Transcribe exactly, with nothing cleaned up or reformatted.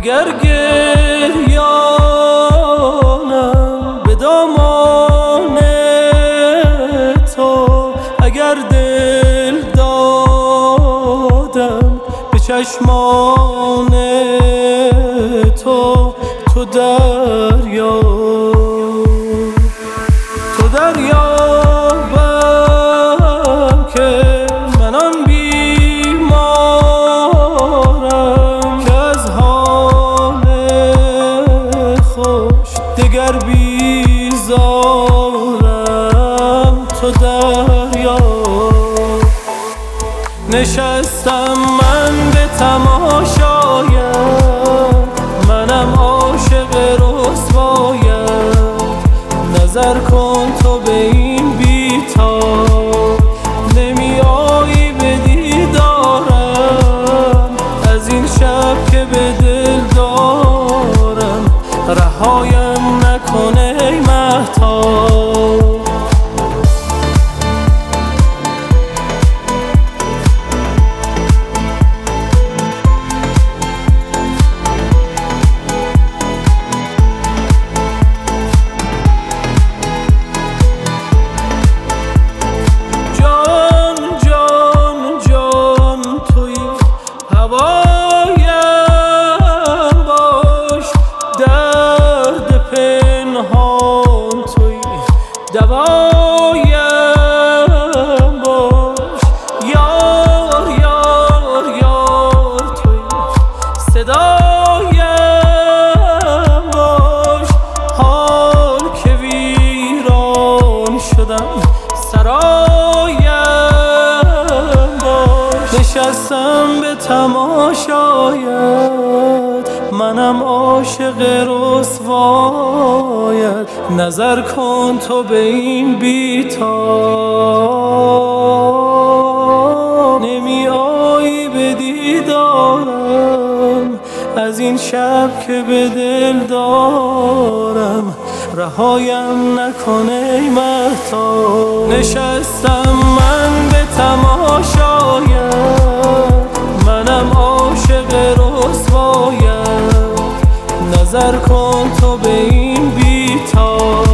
اگر گریانم به دامان تو، اگر دل دادم به چشمان تو، تو دریا تو دریابم که من آن بیمارم که از حال خوش دگر بیزارم. تو دریا نشستم من به تماشایت، منم عاشق رسوایت. نظر کن تو به این بی‌تاب، نمی آیی به دیدارم. از این شب که به دل دارم، رهایم نکنه ای مهتاب. هوایم باش، درد پنهان توی دوایم باش. یار یار یار توی صدایم باش. حال که ویران شدم سرایم باش. نشستم به تماشایت، منم عاشق رسوایت. نظر کن تو به این بی‌تاب، نمی آیی به دیدارم. از این شب که به دل دارم، رهایم نکنه ای مهتاب. نشستم من به تماشایت، منم عاشق رسوایت. نظر کن تو به این بی‌تاب.